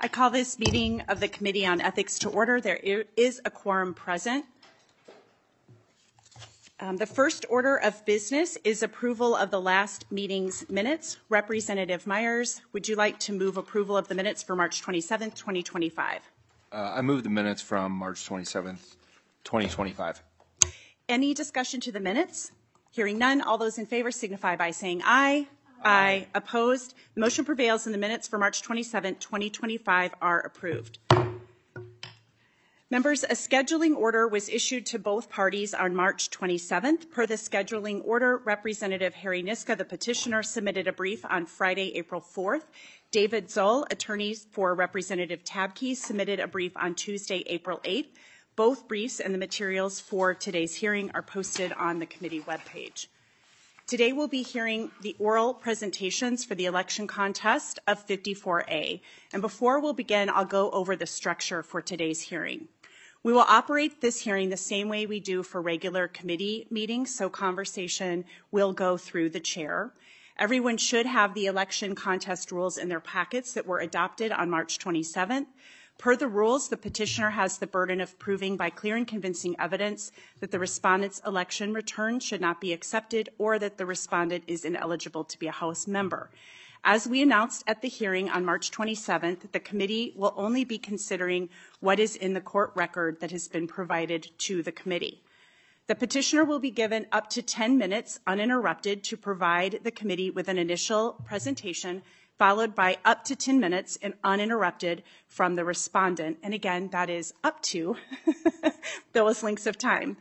I call this meeting of the Committee on Ethics to order. There is a quorum present. The first order of business is approval of the last meeting's minutes. Representative Myers, would you like to move approval of the minutes for March 27th, 2025? I move the minutes from March 27th, 2025. Any discussion to the minutes? Hearing none, all those in favor signify by saying aye. Aye. Opposed? The motion prevails and the minutes for March 27th, 2025 are approved. Members, a scheduling order was issued to both parties on March 27th. Per the scheduling order, Representative Harry Niska, the petitioner, submitted a brief on Friday, April 4th. David Zoll, attorney for Representative Tabke, submitted a brief on Tuesday, April 8th. Both briefs and the materials for today's hearing are posted on the committee webpage. Today we'll be hearing the oral presentations for the election contest of 54A. And before we'll begin, I'll go over the structure for today's hearing. We will operate this hearing the same way we do for regular committee meetings, so conversation will go through the chair. Everyone should have the election contest rules in their packets that were adopted on March 27th. Per the rules, the petitioner has the burden of proving by clear and convincing evidence that the respondent's election return should not be accepted or that the respondent is ineligible to be a House member. As we announced at the hearing on March 27th, the committee will only be considering what is in the court record that has been provided to the committee. The petitioner will be given up to 10 minutes uninterrupted to provide the committee with an initial presentation, followed by up to 10 minutes and uninterrupted from the respondent. And again, that is up to those lengths of time.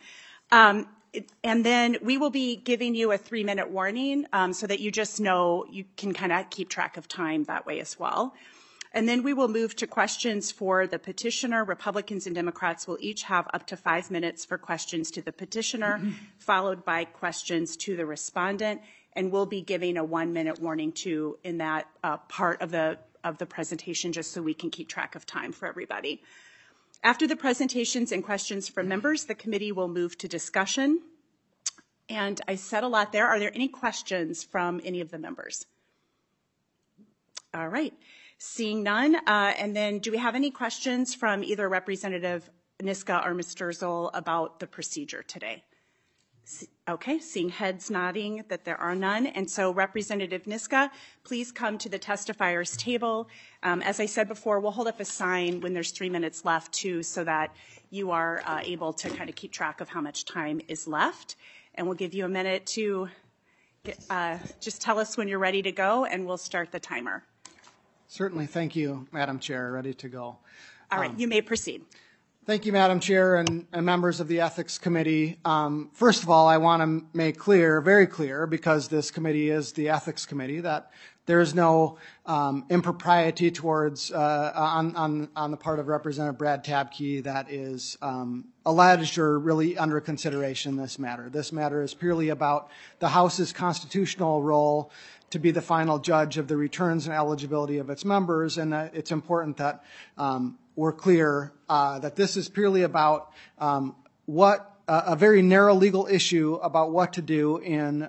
And then we will be giving you a 3-minute warning so that you just know you can kind of keep track of time that way as well. And then we will move to questions for the petitioner. Republicans and Democrats will each have up to 5 minutes for questions to the petitioner, followed by questions to the respondent. And we'll be giving a 1-minute warning too in that part of the presentation, just so we can keep track of time for everybody. After the presentations and questions from members, the committee will move to discussion. And I said a lot there. Are there any questions from any of the members? All right. Seeing none. And then do we have any questions from either Representative Niska or Mr. Zoll about the procedure today? Okay, seeing heads nodding that there are none. And so Representative Niska, please come to the testifiers table. As I said before, we'll hold up a sign when there's 3 minutes left too, so that you are able to kind of keep track of how much time is left. And we'll give you a minute to just tell us when you're ready to go, and we'll start the timer. Certainly. Thank you, Madam Chair. Ready to go. All right, you may proceed. Thank you, Madam Chair and members of the Ethics Committee. First of all, I want to make clear, very clear, because this committee is the Ethics Committee, that there is no impropriety towards on the part of Representative Brad Tabke that is alleged or really under consideration in this matter. This matter is purely about the House's constitutional role to be the final judge of the returns and eligibility of its members, and it's important that we're clear that this is purely about a very narrow legal issue about what to do in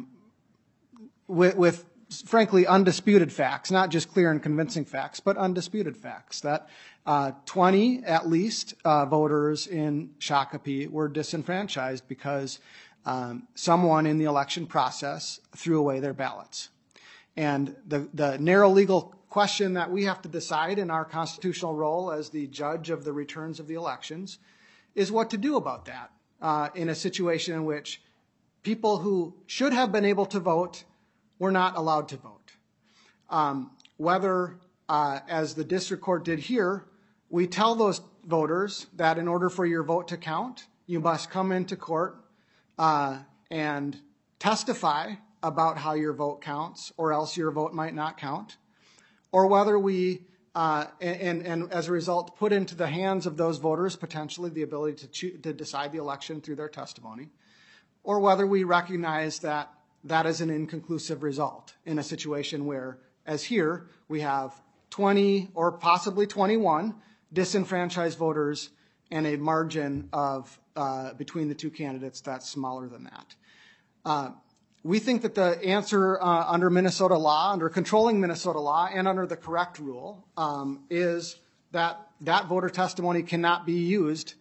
with frankly undisputed facts, not just clear and convincing facts, but undisputed facts that 20 at least voters in Shakopee were disenfranchised because someone in the election process threw away their ballots. And the narrow legal question that we have to decide in our constitutional role as the judge of the returns of the elections is what to do about that in a situation in which people who should have been able to vote were not allowed to vote. Whether, as the district court did here, we tell those voters that in order for your vote to count, you must come into court and testify about how your vote counts, or else your vote might not count, or whether we, and as a result, put into the hands of those voters potentially the ability to decide the election through their testimony, or whether we recognize that that is an inconclusive result in a situation where, as here, we have 20 or possibly 21 disenfranchised voters and a margin of between the two candidates that's smaller than that. We think that the answer under Minnesota law, under controlling Minnesota law, and under the correct rule is that that voter testimony cannot be used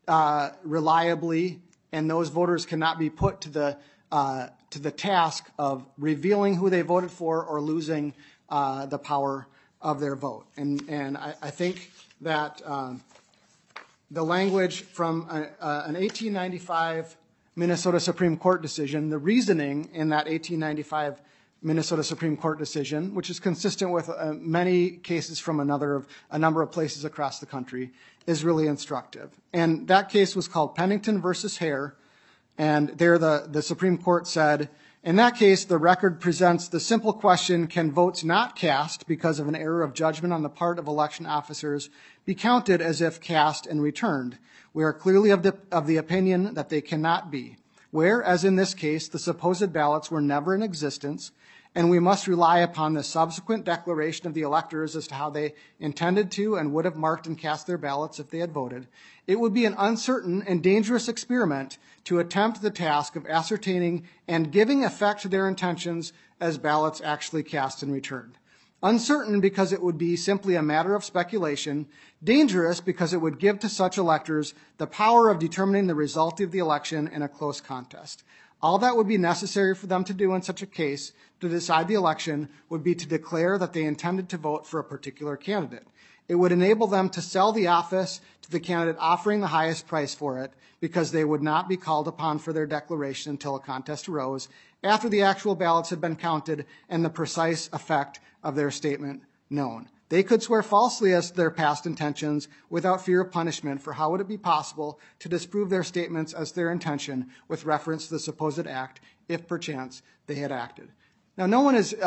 reliably, and those voters cannot be put to the task of revealing who they voted for or losing the power of their vote. And I think that the language from an 1895 Minnesota Supreme Court decision, the reasoning in that 1895 Minnesota Supreme Court decision, which is consistent with many cases from a number of places across the country, is really instructive. And that case was called Pennington versus Hare, and there the Supreme Court said, in that case, the record presents the simple question, can votes not cast because of an error of judgment on the part of election officers be counted as if cast and returned? We are clearly of the opinion that they cannot be, where, as in this case, the supposed ballots were never in existence, and we must rely upon the subsequent declaration of the electors as to how they intended to and would have marked and cast their ballots if they had voted. It would be an uncertain and dangerous experiment to attempt the task of ascertaining and giving effect to their intentions as ballots actually cast and returned. Uncertain because it would be simply a matter of speculation, dangerous because it would give to such electors the power of determining the result of the election in a close contest. All that would be necessary for them to do in such a case to decide the election would be to declare that they intended to vote for a particular candidate. It would enable them to sell the office to the candidate offering the highest price for it, because they would not be called upon for their declaration until a contest arose, after the actual ballots had been counted and the precise effect of their statement known. They could swear falsely as to their past intentions without fear of punishment, for how would it be possible to disprove their statements as their intention with reference to the supposed act, if perchance they had acted? Now, no one is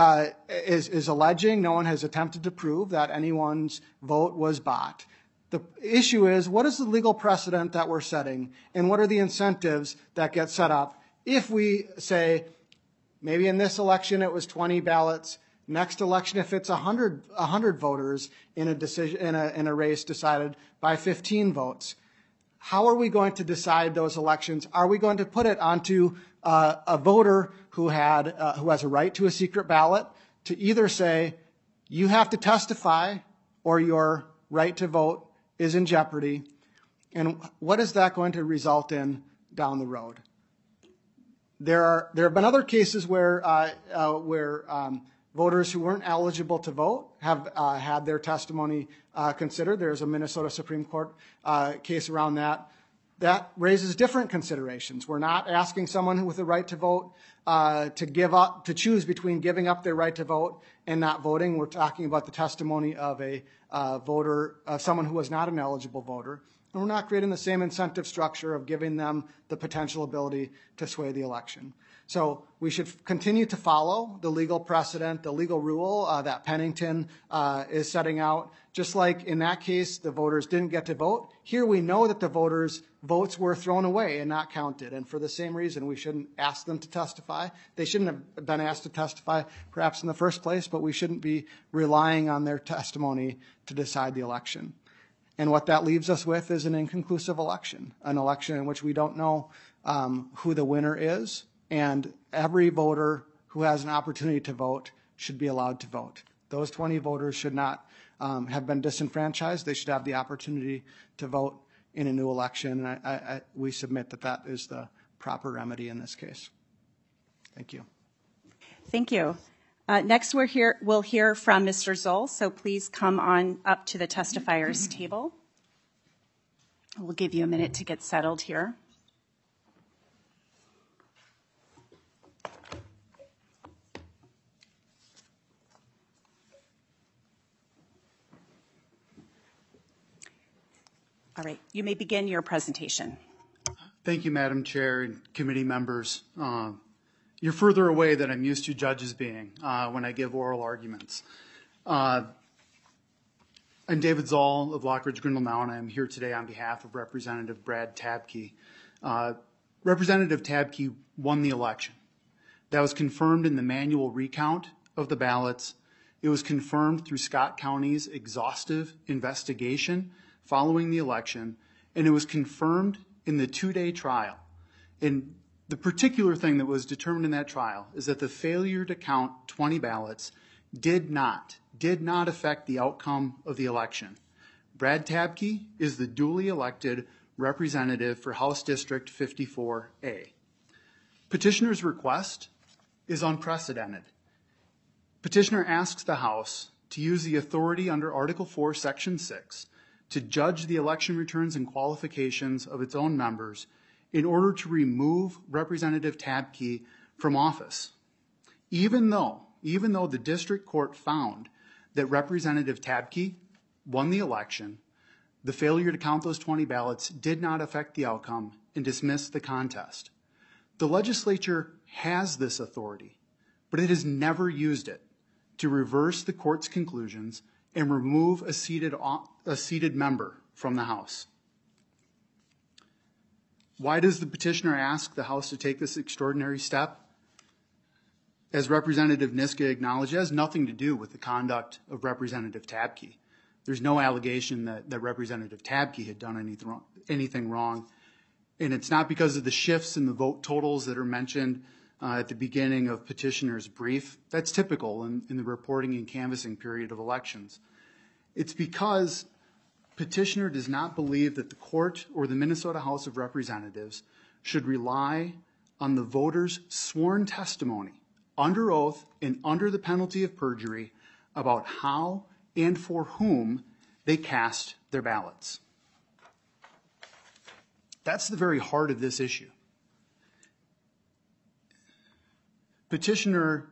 alleging, no one has attempted to prove that anyone's vote was bought. The issue is, what is the legal precedent that we're setting, and what are the incentives that get set up if we say, maybe in this election it was 20 ballots, next election if it's 100 voters in a decision in a race decided by 15 votes. How are we going to decide those elections? Are we going to put it onto a voter who has a right to a secret ballot to either say, you have to testify or your right to vote is in jeopardy? And what is that going to result in down the road? There have been other cases where voters who weren't eligible to vote have had their testimony considered. There's a Minnesota Supreme Court case around that. That raises different considerations. We're not asking someone with a right to vote to choose between giving up their right to vote and not voting. We're talking about the testimony of a voter, someone who was not an eligible voter. And we're not creating the same incentive structure of giving them the potential ability to sway the election. So we should continue to follow the legal precedent, the legal rule that Pennington is setting out. Just like in that case, the voters didn't get to vote. Here we know that the voters' votes were thrown away and not counted. And for the same reason, we shouldn't ask them to testify. They shouldn't have been asked to testify perhaps in the first place, but we shouldn't be relying on their testimony to decide the election. And what that leaves us with is an inconclusive election, an election in which we don't know who the winner is. And every voter who has an opportunity to vote should be allowed to vote. Those 20 voters should not have been disenfranchised. They should have the opportunity to vote in a new election. And we submit that that is the proper remedy in this case. Thank you. Thank you. Next, we'll hear from Mr. Zoll. So please come on up to the testifiers table. We'll give you a minute to get settled here. All right, you may begin your presentation. Thank you, Madam Chair and committee members. You're further away than I'm used to judges being when I give oral arguments. I'm David Zoll of Lockridge Grindle-Now, and I'm here today on behalf of Representative Brad Tabke. Representative Tabke won the election. That was confirmed in the manual recount of the ballots. It was confirmed through Scott County's exhaustive investigation following the election, and it was confirmed in the 2-day trial. And The particular thing that was determined in that trial is that the failure to count 20 ballots did not affect the outcome of the election. Brad Tabke is the duly elected representative for House District 54A. Petitioner's request is unprecedented. Petitioner asks the House to use the authority under Article 4, Section 6 to judge the election returns and qualifications of its own members in order to remove Representative Tabke from office, even though the district court found that Representative Tabke won the election. The failure to count those 20 ballots did not affect the outcome and dismissed the contest. The legislature has this authority, but it has never used it to reverse the court's conclusions and remove a seated member from the House. Why does the petitioner ask the House to take this extraordinary step? As Representative Niska acknowledged, it has nothing to do with the conduct of Representative Tabke. There's no allegation that Representative Tabke had done anything wrong. And it's not because of the shifts in the vote totals that are mentioned at the beginning of petitioner's brief. That's typical in the reporting and canvassing period of elections. It's because petitioner does not believe that the court or the Minnesota House of Representatives should rely on the voters' sworn testimony under oath and under the penalty of perjury about how and for whom they cast their ballots. That's the very heart of this issue. Petitioner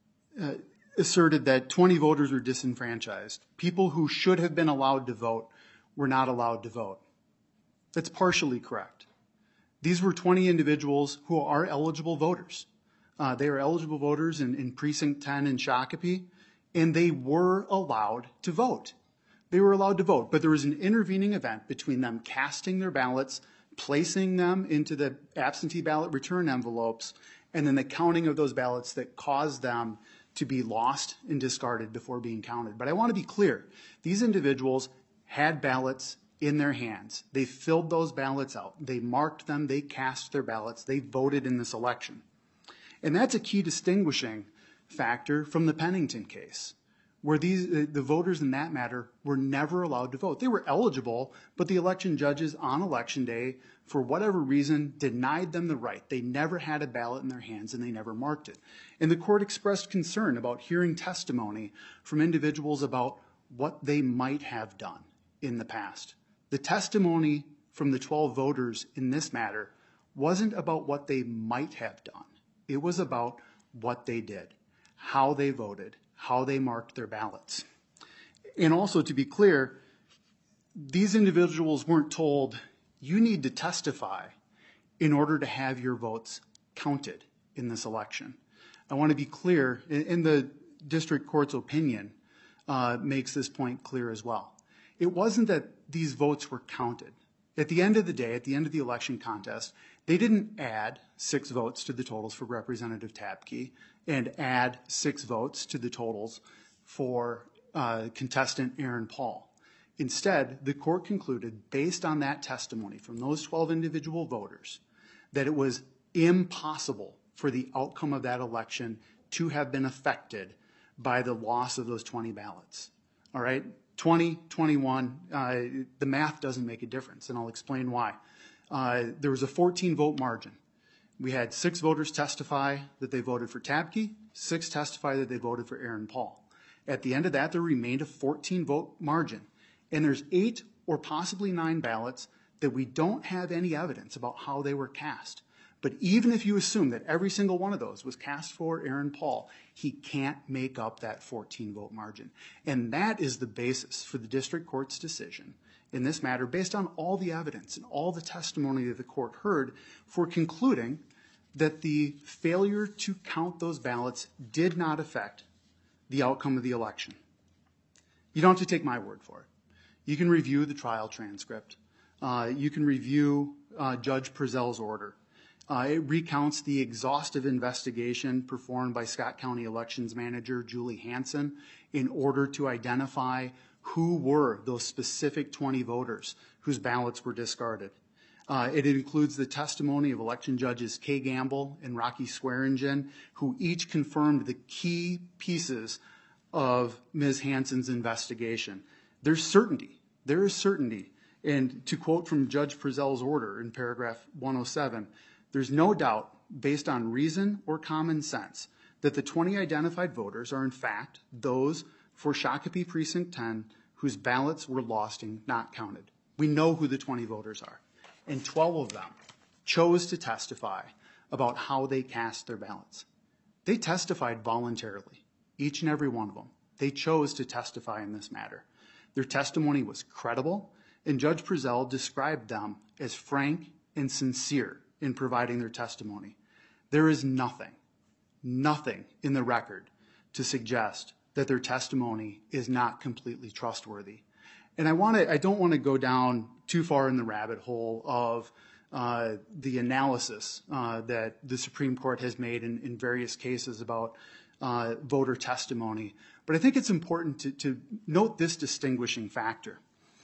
asserted that 20 voters were disenfranchised. People who should have been allowed to vote were not allowed to vote. That's partially correct. These were 20 individuals who are eligible voters. They are eligible voters in Precinct 10 in Shakopee, and they were allowed to vote. They were allowed to vote, but there was an intervening event between them casting their ballots, placing them into the absentee ballot return envelopes, and then the counting of those ballots that caused them to be lost and discarded before being counted. But I want to be clear. These individuals had ballots in their hands. They filled those ballots out. They marked them. They cast their ballots. They voted in this election. And that's a key distinguishing factor from the Pennington case, where the voters in that matter were never allowed to vote. They were eligible, but the election judges on election day, for whatever reason, denied them the right. They never had a ballot in their hands, and they never marked it. And the court expressed concern about hearing testimony from individuals about what they might have done in the past. The testimony from the 12 voters in this matter wasn't about what they might have done. It was about what they did, how they voted, how they marked their ballots. And also, to be clear, these individuals weren't told, you need to testify in order to have your votes counted in this election. I want to be clear, and the district court's opinion makes this point clear as well. It wasn't that these votes were counted. At the end of the day, at the end of the election contest, they didn't add 6 votes to the totals for Representative Tabke and add 6 votes to the totals for contestant Aaron Paul. Instead, the court concluded, based on that testimony from those 12 individual voters, that it was impossible for the outcome of that election to have been affected by the loss of those 20 ballots. All right? 20, 21, the math doesn't make a difference, and I'll explain why. There was a 14-vote margin. We had 6 voters testify that they voted for Tabke, 6 testify that they voted for Aaron Paul. At the end of that, there remained a 14-vote margin, and there's 8 or possibly 9 ballots that we don't have any evidence about how they were cast. But even if you assume that every single one of those was cast for Aaron Paul, he can't make up that 14-vote margin. And that is the basis for the district court's decision in this matter, based on all the evidence and all the testimony that the court heard, for concluding that the failure to count those ballots did not affect the outcome of the election. You don't have to take my word for it. You can review the trial transcript. You can review Judge Prezell's order. It recounts the exhaustive investigation performed by Scott County Elections Manager Julie Hansen in order to identify who were those specific 20 voters whose ballots were discarded. It includes the testimony of election judges Kay Gamble and Rocky Swearingen, who each confirmed the key pieces of Ms. Hansen's investigation. There's certainty. There is certainty. And to quote from Judge Prezell's order in paragraph 107, there's no doubt, based on reason or common sense, that the 20 identified voters are in fact those for Shakopee Precinct 10 whose ballots were lost and not counted. We know who the 20 voters are. And 12 of them chose to testify about how they cast their ballots. They testified voluntarily, each and every one of them. They chose to testify in this matter. Their testimony was credible, and Judge Prezell described them as frank and sincere in providing their testimony. There is nothing in the record to suggest that their testimony is not completely trustworthy. And I don't want to go down too far in the rabbit hole of the analysis that the Supreme Court has made in various cases about voter testimony. But I think it's important to note this distinguishing factor.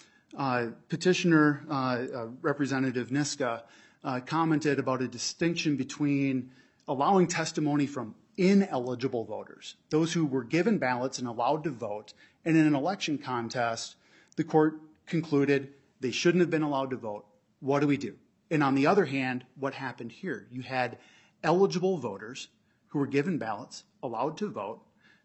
Petitioner Representative Niska commented about a distinction between allowing testimony from ineligible voters, those who were given ballots and allowed to vote, and in an election contest, the court concluded they shouldn't have been allowed to vote. What do we do? And on the other hand, what happened here? You had eligible voters who were given ballots, allowed to vote,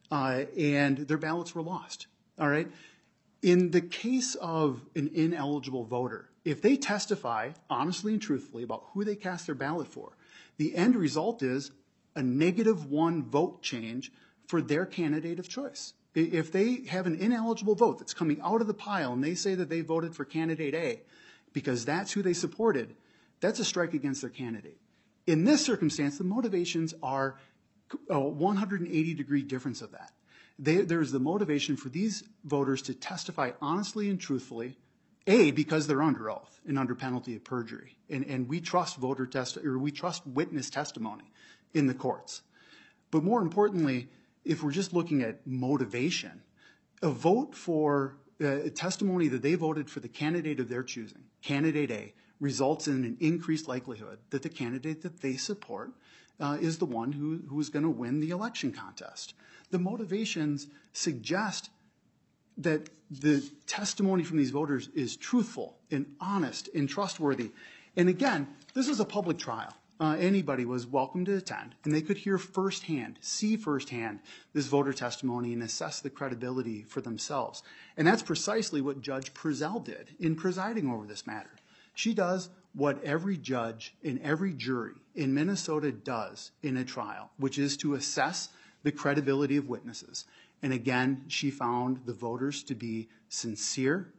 and their ballots were lost. All right? In the case of an ineligible voter, if they testify honestly and truthfully about who they cast their ballot for, the end result is a -1 vote change for their candidate of choice. If they have an ineligible vote that's coming out of the pile and they say that they voted for candidate A because that's who they supported, that's a strike against their candidate. In this circumstance, the motivations are a 180-degree difference of that. There's the motivation for these voters to testify honestly and truthfully, A, because they're under oath and under penalty of perjury, and we trust we trust witness testimony in the courts. But more importantly, if we're just looking at motivation, a vote for a testimony that they voted for the candidate of their choosing, candidate A, results in an increased likelihood that the candidate that they support is the one who is going to win the election contest. The motivations suggest that the testimony from these voters is truthful and honest and trustworthy. And again, this is a public trial. Anybody was welcome to attend, and they could hear firsthand, see firsthand this voter testimony and assess the credibility for themselves. And that's precisely what Judge Prezell did in presiding over this matter. She does what every judge and every jury in Minnesota does in a trial, which is to assess the credibility of witnesses. And again, she found the voters to be sincere,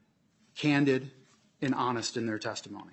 candid, and honest in their testimony.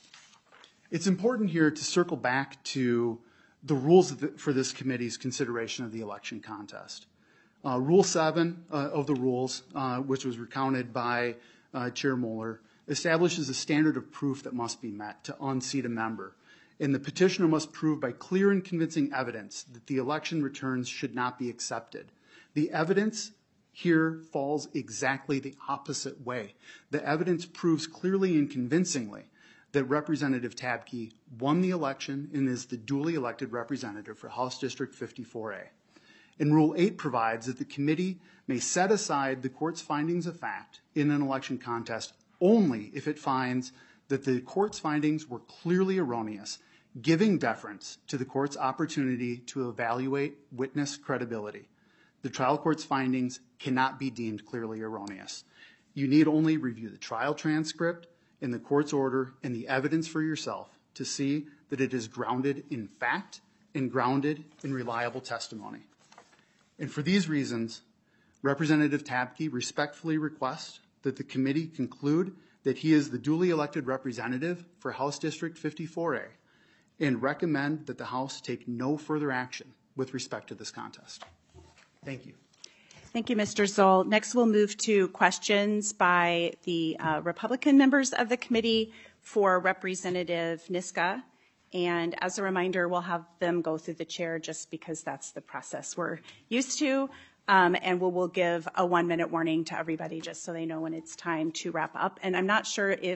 It's important here to circle back to the rules for this committee's consideration of the election contest. Rule 7 of the rules, which was recounted by Chair Moeller, establishes a standard of proof that must be met to unseat a member. And the petitioner must prove by clear and convincing evidence that the election returns should not be accepted. The evidence here falls exactly the opposite way. The evidence proves clearly and convincingly that Representative Tabke won the election and is the duly elected representative for House District 54A. And Rule 8 provides that the committee may set aside the court's findings of fact in an election contest only if it finds that the court's findings were clearly erroneous, giving deference to the court's opportunity to evaluate witness credibility. The trial court's findings cannot be deemed clearly erroneous. You need only review the trial transcript in the court's order and the evidence for yourself to see that it is grounded in fact and grounded in reliable testimony. And for these reasons, Representative Tabke respectfully requests that the committee conclude that he is the duly elected representative for House District 54A and recommend that the House take no further action with respect to this contest. Thank you. Thank you, Mr. Zoll. Next, we'll move to questions by the Republican members of the committee for Representative Niska. And as a reminder, we'll have them go through the chair just because that's the process we're used to. And we'll give a 1-minute warning to everybody just so they know when it's time to wrap up. And I'm not sure if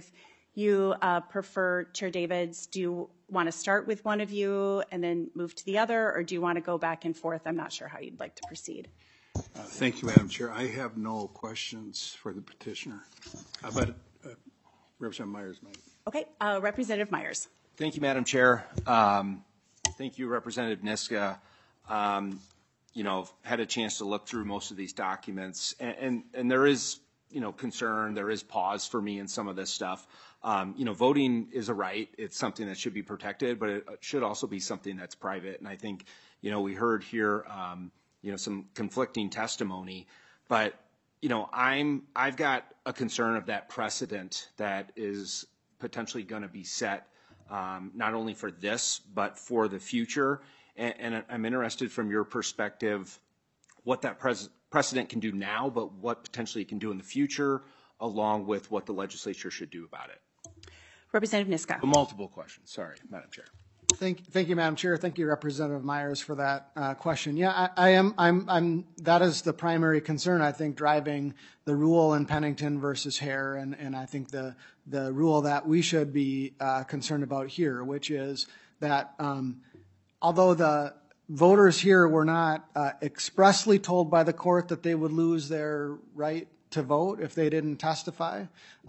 you prefer, Chair Davids, do you want to start with one of you and then move to the other, or do you want to go back and forth? I'm not sure how you'd like to proceed. Thank you, Madam Chair. I have no questions for the petitioner, but Representative Myers might. Okay, Representative Myers. Thank you, Madam Chair. Thank you, Representative Niska. You know, had a chance to look through most of these documents, and there is, you know, concern, there is pause for me in some of this stuff. You know, voting is a right. It's something that should be protected, but it should also be something that's private. And I think, you know, we heard here, you know, some conflicting testimony, but, you know, I've got a concern of that precedent that is potentially going to be set, not only for this, but for the future. And I'm interested from your perspective, what that precedent can do now, but what potentially it can do in the future, along with what the legislature should do about it. Representative Niska. Multiple questions. Sorry, Madam Chair. Thank you, Madam Chair. Thank you, Representative Myers, for that question. Yeah, I'm. That is the primary concern, I think, driving the rule in Pennington versus Hare, and I think the rule that we should be concerned about here, which is that although the voters here were not expressly told by the court that they would lose their right to vote if they didn't testify,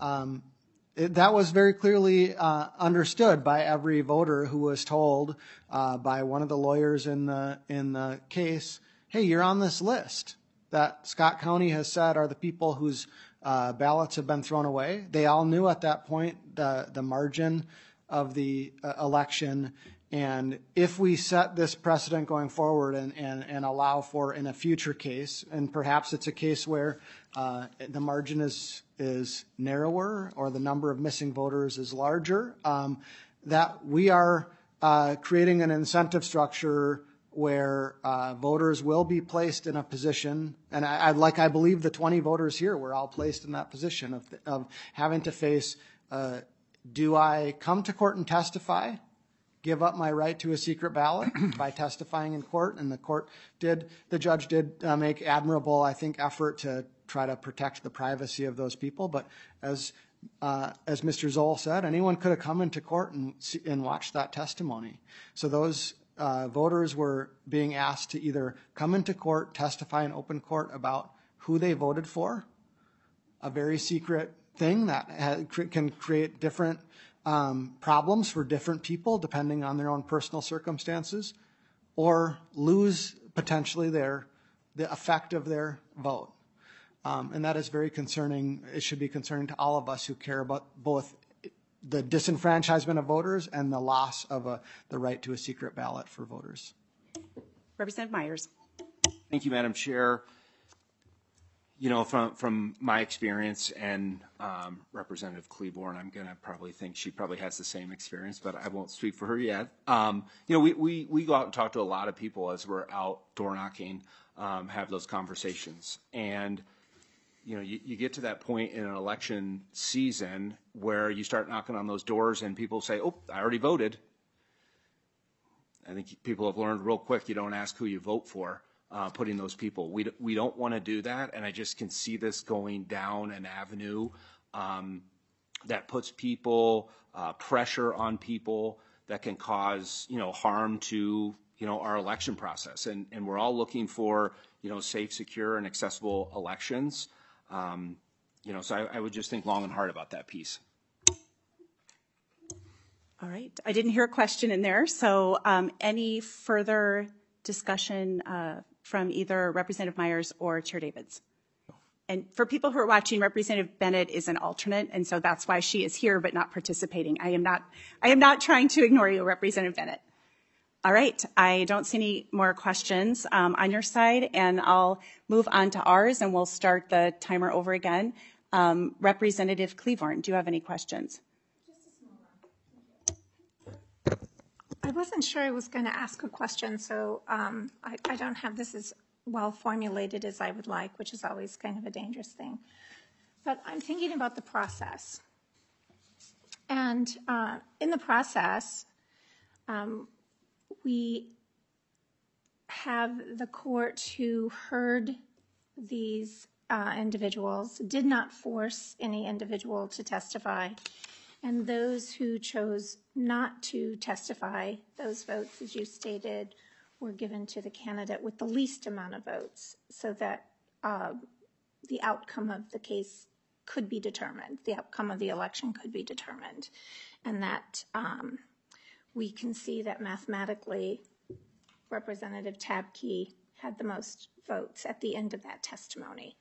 that was very clearly understood by every voter who was told by one of the lawyers in the case, hey, you're on this list that Scott County has said are the people whose ballots have been thrown away. They all knew at that point the margin of the election. And if we set this precedent going forward and allow for in a future case, and perhaps it's a case where the margin is narrower or the number of missing voters is larger, that we are creating an incentive structure where voters will be placed in a position, and I believe the 20 voters here were all placed in that position of having to face, do I come to court and testify, give up my right to a secret ballot by testifying in court? And the judge did make admirable, I think, effort to try to protect the privacy of those people. But as Mr. Zoll said, anyone could have come into court and watched that testimony. So those voters were being asked to either come into court, testify in open court about who they voted for, a very secret thing that can create different problems for different people depending on their own personal circumstances, or lose potentially the effect of their vote. And that is very concerning. It should be concerning to all of us who care about both the disenfranchisement of voters and the loss of the right to a secret ballot for voters. Representative Myers. Thank you, Madam Chair. You know, from my experience and Representative Cleaborn, I'm going to probably think she probably has the same experience, but I won't speak for her yet. You know, we go out and talk to a lot of people as we're out door knocking, have those conversations. And, you know, you get to that point in an election season where you start knocking on those doors and people say, oh, I already voted. I think people have learned real quick, you don't ask who you vote for. Putting those people. We don't want to do that, and I just can see this going down an avenue that puts people, pressure on people that can cause, you know, harm to, you know, our election process. And we're all looking for, you know, safe, secure, and accessible elections. You know, so I would just think long and hard about that piece. All right. I didn't hear a question in there, so any further discussion from either Representative Myers or Chair Davids? And for people who are watching, Representative Bennett is an alternate, and so that's why she is here but not participating. I am not trying to ignore you, Representative Bennett. All right. I don't see any more questions on your side, and I'll move on to ours, and we'll start the timer over again. Representative Cleaborn, do you have any questions? I wasn't sure I was going to ask a question, so I don't have this as well formulated as I would like, which is always kind of a dangerous thing. But I'm thinking about the process. And in the process, we have the court who heard these individuals, did not force any individual to testify, And those who chose not to testify, those votes, as you stated, were given to the candidate with the least amount of votes, so that the outcome of the case could be determined, the outcome of the election could be determined, and that we can see that mathematically Representative Tabke had the most votes at the end of that testimony.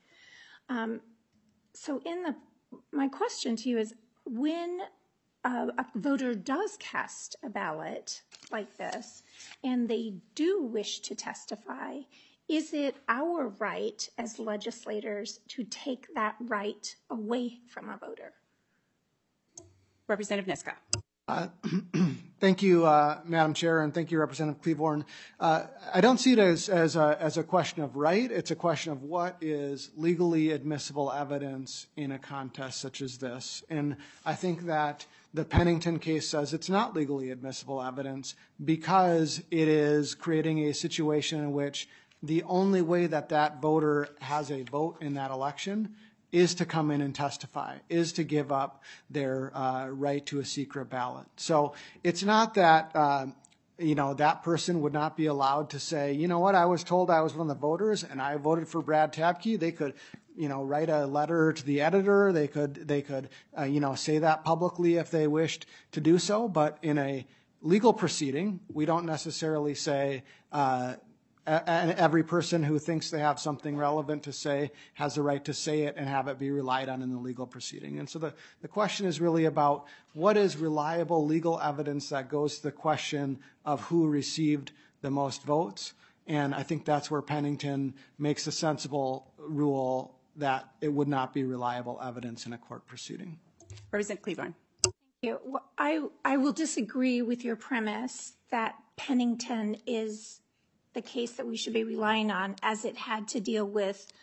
So my question to you is, when a voter does cast a ballot like this and they do wish to testify, is it our right as legislators to take that right away from a voter? Representative Niska. Thank you, Madam Chair, and thank you, Representative Cleaborn. I don't see it as a question of right. It's a question of what is legally admissible evidence in a contest such as this. And I think that the Pennington case says it's not legally admissible evidence because it is creating a situation in which the only way that that voter has a vote in that election is to come in and testify, is to give up their right to a secret ballot. So it's not that, that person would not be allowed to say, you know what, I was told I was one of the voters and I voted for Brad Tabke. They could, write a letter to the editor. They could, say that publicly if they wished to do so. But in a legal proceeding, we don't necessarily say, and every person who thinks they have something relevant to say has the right to say it and have it be relied on in the legal proceeding. And so the question is really about what is reliable legal evidence that goes to the question of who received the most votes. And I think that's where Pennington makes a sensible rule that it would not be reliable evidence in a court proceeding. Representative Cleaborn. Well, I will disagree with your premise that Pennington is the case that we should be relying on, as it had to deal with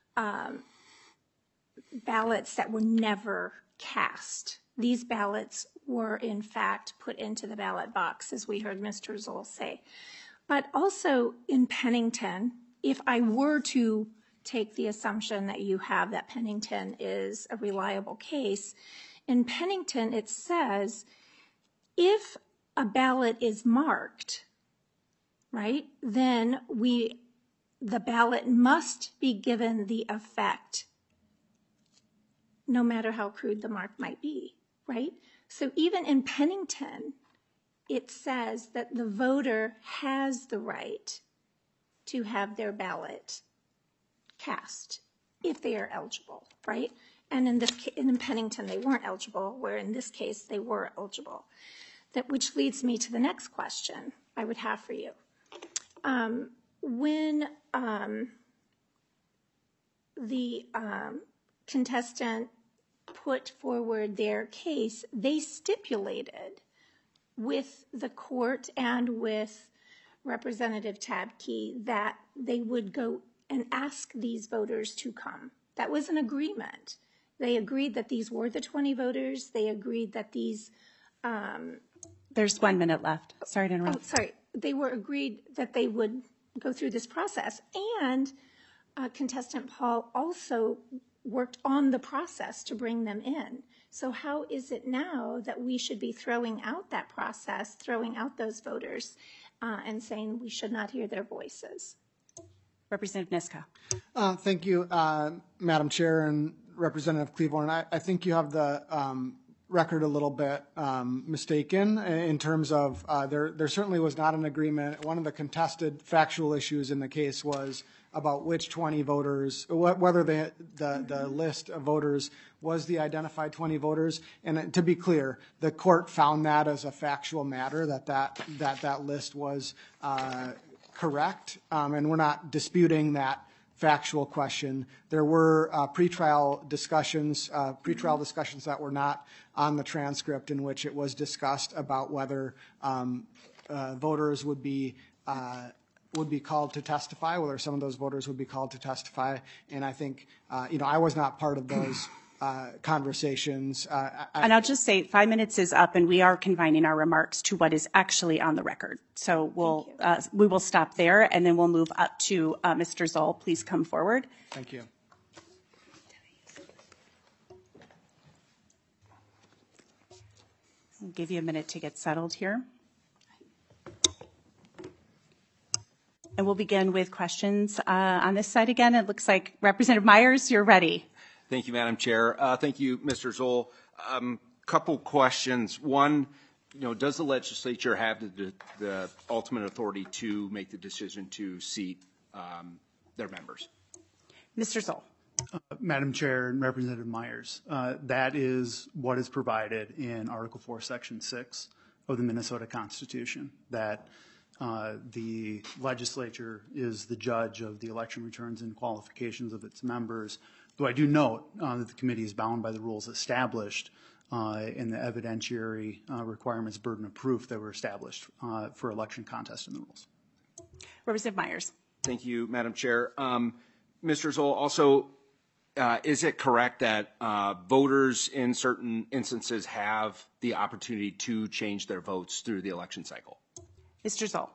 ballots that were never cast. These ballots were, in fact, put into the ballot box, as we heard Mr. Zoll say. But also in Pennington, if I were to take the assumption that you have that Pennington is a reliable case, in Pennington it says if a ballot is marked, right, then the ballot must be given the effect, no matter how crude the mark might be, right? So even in Pennington, it says that the voter has the right to have their ballot cast if they are eligible, right? And in Pennington, they weren't eligible, where in this case, they were eligible. Which leads me to the next question I would have for you. When the contestant put forward their case, they stipulated with the court and with Representative Tabke that they would go and ask these voters to come. That was an agreement. They agreed that these were the 20 voters. They agreed that these... There's 1 minute left. Sorry to interrupt. Oh, sorry. They were agreed that they would go through this process. And contestant Paul also worked on the process to bring them in. So how is it now that we should be throwing out that process, throwing out those voters, and saying we should not hear their voices? Representative Niska. Thank you, Madam Chair and Representative Cleaborn. I think you have the record a little bit mistaken in terms of there certainly was not an agreement. One of the contested factual issues in the case was about which 20 voters, whether the list of voters was the identified 20 voters. And to be clear, the court found that as a factual matter, that list was correct. And we're not disputing that factual question. There were pretrial discussions that were not on the transcript in which it was discussed about whether voters would be called to testify, whether some of those voters would be called to testify. And I think, I was not part of those conversations. And I'll just say 5 minutes is up, and we are confining our remarks to what is actually on the record. So we will stop there, and then we'll move up to Mr. Zoll. Please come forward. Thank you. I'll give you a minute to get settled here. And we'll begin with questions on this side again. It looks like Representative Myers, you're ready. Thank you, Madam Chair. Thank you, Mr. Zoll. Couple questions. One, does the legislature have the ultimate authority to make the decision to seat their members? Mr. Zoll. Madam Chair and Representative Myers, that is what is provided in Article 4, Section 6 of the Minnesota Constitution, that the legislature is the judge of the election returns and qualifications of its members, though I do note that the committee is bound by the rules established in the evidentiary requirements burden of proof that were established for election contests in the rules. Representative Myers. Thank you, Madam Chair. Mr. Zoll, also, is it correct that voters in certain instances have the opportunity to change their votes through the election cycle? Mr. Zoll.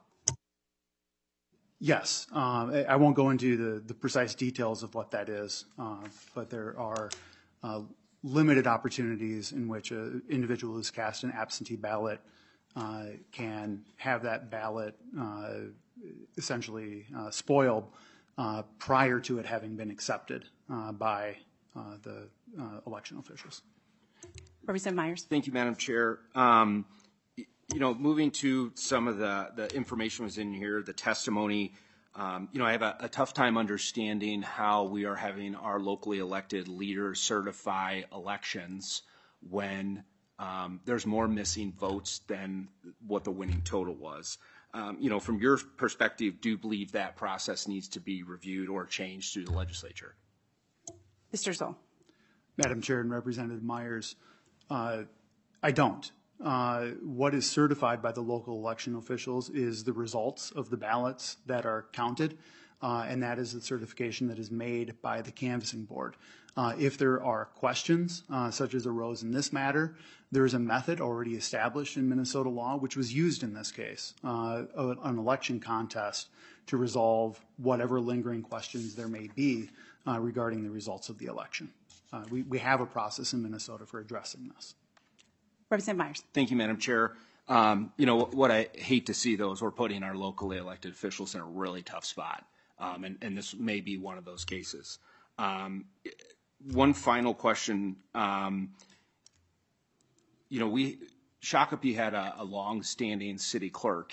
Yes. I won't go into the precise details of what that is, but there are limited opportunities in which an individual who's cast an absentee ballot can have that ballot essentially spoiled prior to it having been accepted by the election officials. Representative Myers. Thank you, Madam Chair. Moving to some of the information was in here, the testimony, I have a tough time understanding how we are having our locally elected leaders certify elections when there's more missing votes than what the winning total was. From your perspective, do you believe that process needs to be reviewed or changed through the legislature? Mr. Zoll. Madam Chair and Representative Myers, I don't. What is certified by the local election officials is the results of the ballots that are counted, and that is the certification that is made by the canvassing board. If there are questions, such as arose in this matter, there is a method already established in Minnesota law, which was used in this case, an election contest to resolve whatever lingering questions there may be regarding the results of the election. We have a process in Minnesota for addressing this. Representative Myers. Thank you, Madam Chair. What I hate to see, though, is we're putting our locally elected officials in a really tough spot, and this may be one of those cases. One final question. Shakopee had a long-standing city clerk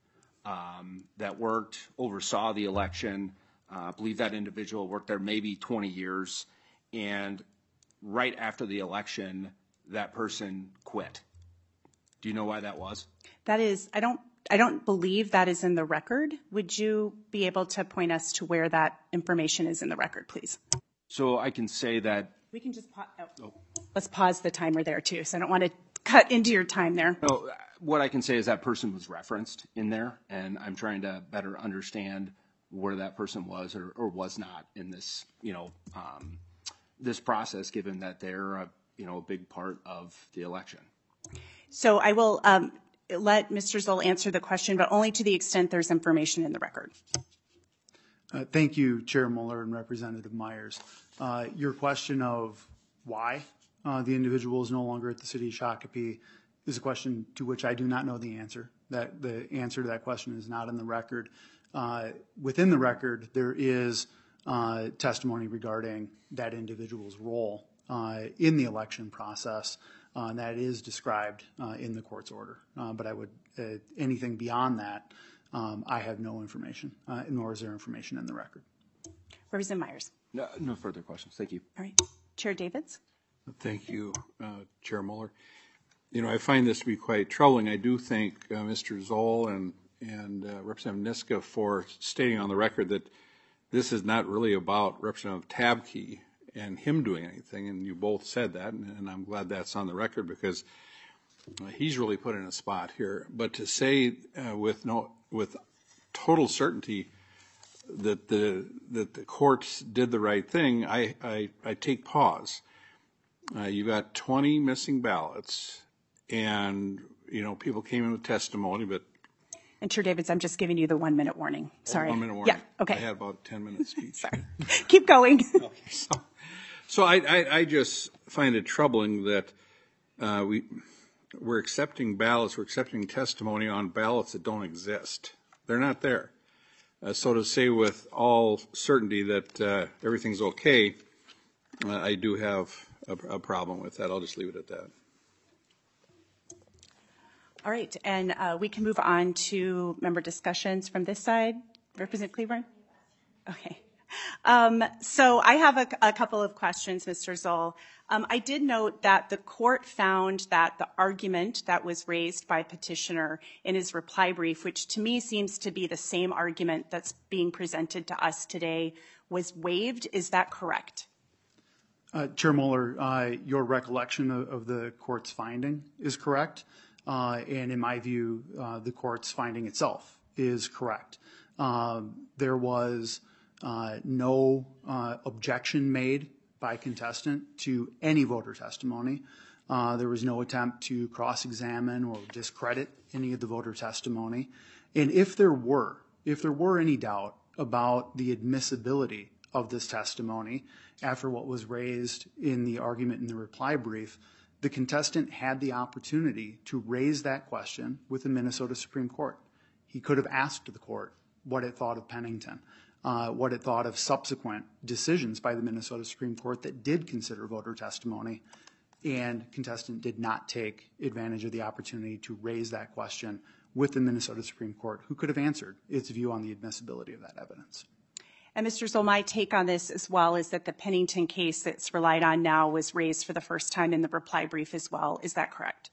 that oversaw the election. I believe that individual worked there maybe 20 years, and right after the election, that person quit. Do you know why that was? That is, I don't believe that is in the record. Would you be able to point us to where that information is in the record, please? So I can say that. We can just let's pause the timer there too. So I don't want to cut into your time there. No, what I can say is that person was referenced in there, and I'm trying to better understand where that person was or was not in this, this process, given that they're a big part of the election. So I will let Mr. Zoll answer the question, but only to the extent there's information in the record. Thank you, Chair Mueller and Representative Myers. Your question of why the individual is no longer at the city of Shakopee is a question to which I do not know the answer. That the answer to that question is not in the record. Within the record, there is testimony regarding that individual's role in the election process, and that is described in the court's order. But I would, anything beyond that, I have no information, nor is there information in the record. Representative Myers. No further questions. Thank you. All right. Chair Davids. Thank you, Chair Mueller. I find this to be quite troubling. I do thank Mr. Zoll and Representative Niska for stating on the record that this is not really about Representative Tabke and him doing anything, and you both said that, and I'm glad that's on the record because he's really put in a spot here. But to say with total certainty that the courts did the right thing, I take pause. You got 20 missing ballots, and people came in with testimony, but. And Chair Davids, I'm just giving you the 1 minute warning. Sorry. 1 minute warning. Yeah. Okay. I had about a 10-minute speech. Sorry. Keep going. So I just find it troubling that we're accepting ballots, we're accepting testimony on ballots that don't exist. They're not there. So to say with all certainty that everything's okay, I do have a problem with that. I'll just leave it at that. All right, and we can move on to member discussions from this side. Representative Cleburne? Okay. So I have a couple of questions, Mr. Zoll. I did note that the court found that the argument that was raised by petitioner in his reply brief, which to me seems to be the same argument that's being presented to us today, was waived. Is that correct? Chair Mueller, your recollection of the court's finding is correct. And in my view, the court's finding itself is correct. There was no objection made by contestant to any voter testimony. There was no attempt to cross-examine or discredit any of the voter testimony. And if there were any doubt about the admissibility of this testimony after what was raised in the argument in the reply brief, the contestant had the opportunity to raise that question with the Minnesota Supreme Court. He could have asked the court what it thought of Pennington, what it thought of subsequent decisions by the Minnesota Supreme Court that did consider voter testimony, and contestant did not take advantage of the opportunity to raise that question with the Minnesota Supreme Court, who could have answered its view on the admissibility of that evidence. And Mr. Zoll, my take on this as well is that the Pennington case that's relied on now was raised for the first time in the reply brief as well. Is that correct?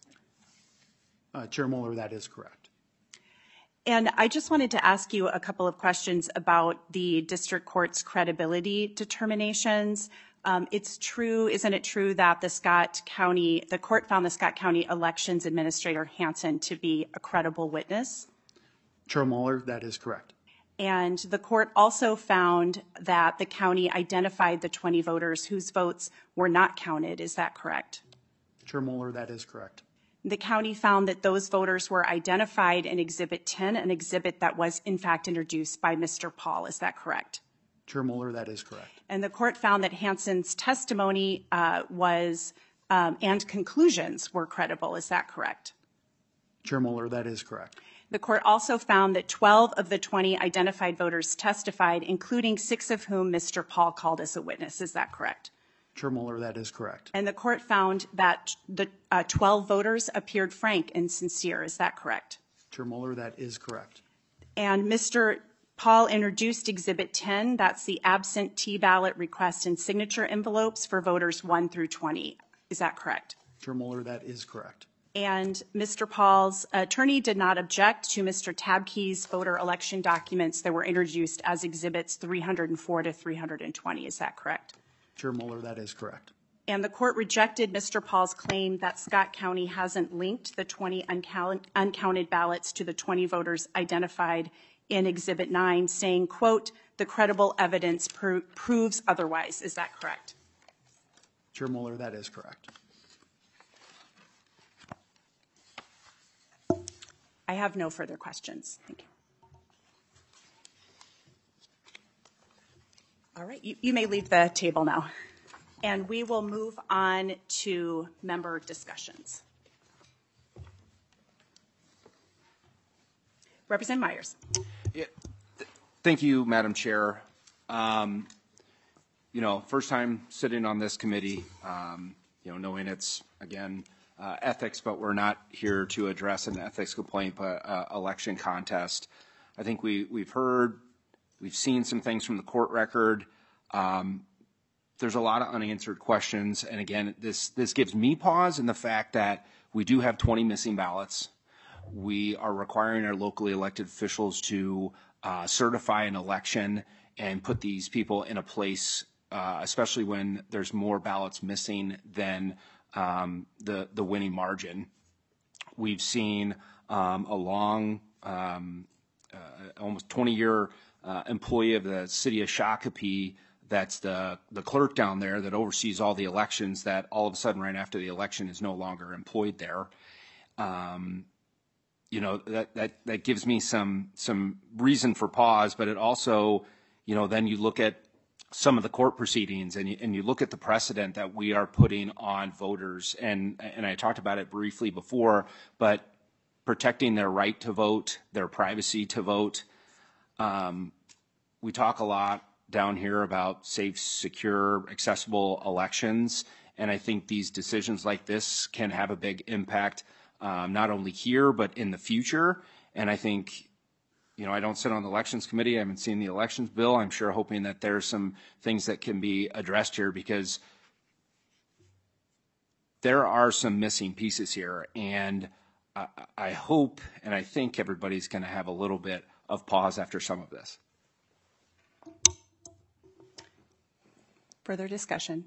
Chair Mueller, that is correct. And I just wanted to ask you a couple of questions about the district court's credibility determinations. It's true, isn't it true, that the court found the Scott County Elections Administrator Hansen to be a credible witness? Chair Mueller, that is correct. And the court also found that the county identified the 20 voters whose votes were not counted. Is that correct? Chair Mueller, that is correct. The county found that those voters were identified in Exhibit 10, an exhibit that was in fact introduced by Mr. Paul. Is that correct? Chair Mueller, that is correct. And the court found that Hansen's testimony and conclusions were credible. Is that correct? Chair Mueller, that is correct. The court also found that 12 of the 20 identified voters testified, including 6 of whom Mr. Paul called as a witness. Is that correct? Chair Mueller, that is correct. And the court found that the 12 voters appeared frank and sincere. Is that correct? Chair Mueller, that is correct. And Mr. Paul introduced Exhibit 10. That's the absentee ballot request and signature envelopes for voters 1 through 20. Is that correct? Chair Mueller, that is correct. And Mr. Paul's attorney did not object to Mr. Tabke's voter election documents that were introduced as Exhibits 304 to 320. Is that correct? Chair Mueller, that is correct. And the court rejected Mr. Paul's claim that Scott County hasn't linked the 20 uncounted ballots to the 20 voters identified in Exhibit 9, saying, quote, the credible evidence proves otherwise. Is that correct? Chair Mueller, that is correct. I have no further questions. Thank you. All right, you may leave the table now. And we will move on to member discussions. Representative Myers. Yeah, thank you, Madam Chair. First time sitting on this committee, knowing it's, again, ethics, but we're not here to address an ethics complaint, but election contest. I think we've seen some things from the court record. There's a lot of unanswered questions, and again, this gives me pause in the fact that we do have 20 missing ballots. We are requiring our locally elected officials to certify an election and put these people in a place, especially when there's more ballots missing than the winning margin. We've seen a long, almost 20-year employee of the city of Shakopee, that's the clerk down there that oversees all the elections, that all of a sudden right after the election is no longer employed there. That gives me some reason for pause, but it also, then you look at some of the court proceedings, and you look at the precedent that we are putting on voters, and I talked about it briefly before, but protecting their right to vote, their privacy to vote. We talk a lot down here about safe, secure, accessible elections, and I think these decisions like this can have a big impact, not only here, but in the future. And I think, I don't sit on the elections committee. I haven't seen the elections bill. I'm sure hoping that there's some things that can be addressed here, because there are some missing pieces here. And I hope and I think everybody's going to have a little bit of pause after some of this. Further discussion?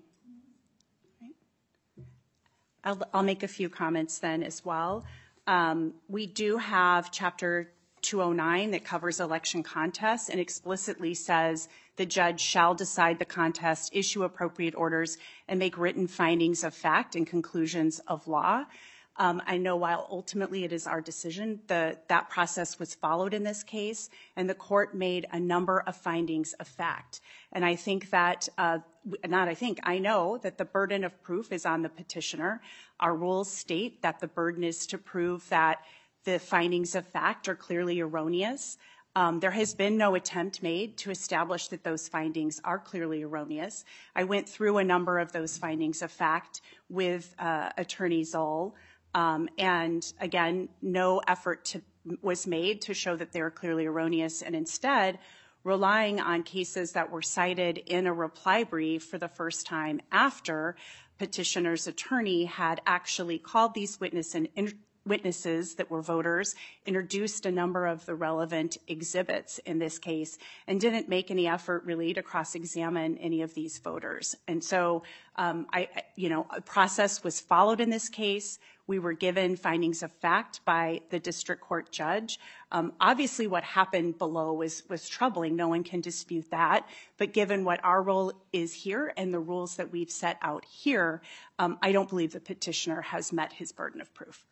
I'll make a few comments then as well. We do have Chapter 209 that covers election contests and explicitly says the judge shall decide the contest, issue appropriate orders, and make written findings of fact and conclusions of law. I know while ultimately it is our decision, that process was followed in this case, and the court made a number of findings of fact. And I think that, I know that the burden of proof is on the petitioner. Our rules state that the burden is to prove that the findings of fact are clearly erroneous. There has been no attempt made to establish that those findings are clearly erroneous. I went through a number of those findings of fact with Attorney Zoll, and again, no effort was made to show that they are clearly erroneous, and instead, relying on cases that were cited in a reply brief for the first time after petitioner's attorney had actually called these witnesses that were voters, introduced a number of the relevant exhibits in this case, and didn't make any effort really to cross-examine any of these voters. And so, a process was followed in this case. We were given findings of fact by the district court judge. Obviously, what happened below was troubling. No one can dispute that. But given what our role is here and the rules that we've set out here, I don't believe the petitioner has met his burden of proof.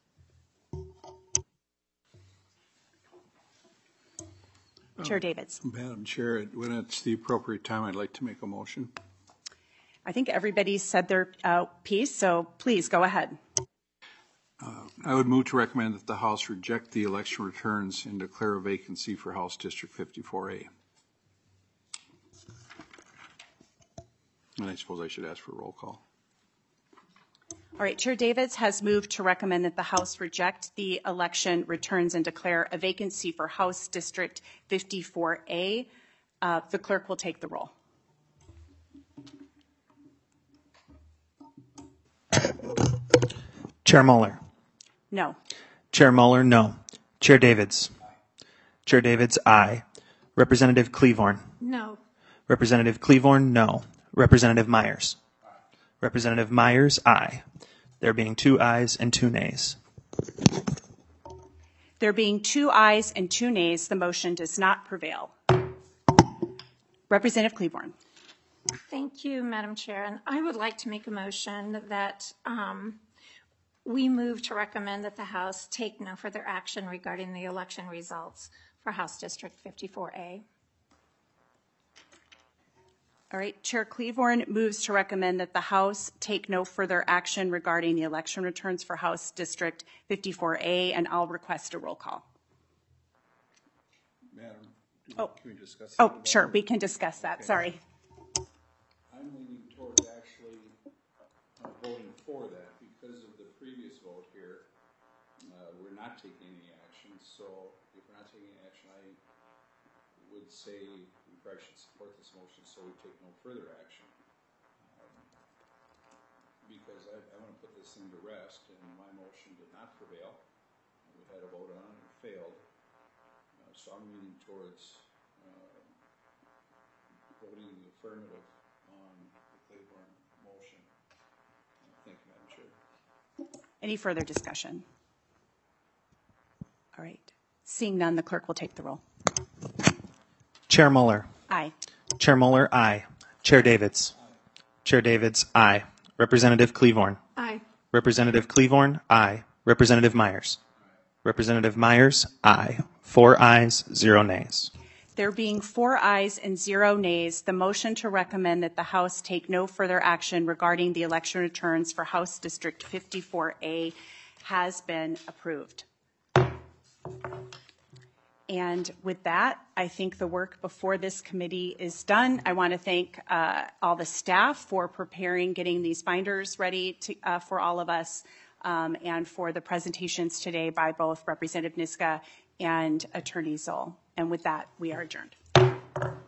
Chair Davids. Madam Chair, when it's the appropriate time, I'd like to make a motion. I think everybody's said their piece, so please go ahead. I would move to recommend that the House reject the election returns and declare a vacancy for House District 54A. And I suppose I should ask for a roll call. All right, Chair Davids has moved to recommend that the House reject the election returns and declare a vacancy for House District 54A. The clerk will take the roll. Chair Muller. No. Chair Muller, no. Chair Davids. Chair Davids, aye. Representative Cleavorn. No. Representative Cleavorn, no. Representative Myers. Representative Myers, aye. There being 2 ayes and 2 nays. There being 2 ayes and 2 nays, the motion does not prevail. Representative Cleavorn. Thank you, Madam Chair. And I would like to make a motion that we move to recommend that the House take no further action regarding the election results for House District 54A. All right, Chair Cleavorn moves to recommend that the House take no further action regarding the election returns for House District 54A, and I'll request a roll call. Madam, can we discuss that? Oh, sure, we can discuss that. Okay. Sorry. I'm leaning towards actually voting for that because of the previous vote here. We're not taking any action, so if we're not taking any action, I would say we probably should support this motion so we take no further action. Because I want to put this thing to rest, and my motion did not prevail. We had a vote on it and it failed. So I'm leaning towards voting in the affirmative on the Cleavorn motion. Thank you, Madam Chair. Any further discussion? All right. Seeing none, the clerk will take the roll. Chair Muller. Aye. Chair Muller, aye. Chair Davids. Aye. Chair Davids, aye. Representative Cleavorn. Aye. Representative Cleavorn, aye. Representative Myers. Aye. Representative Myers, aye. 4 ayes, 0 nays. There being 4 ayes and 0 nays, the motion to recommend that the House take no further action regarding the election returns for House District 54A has been approved. And with that, I think the work before this committee is done. I want to thank all the staff for preparing, getting these binders ready for all of us, and for the presentations today by both Representative Niska and Attorney Zoll. And with that, we are adjourned.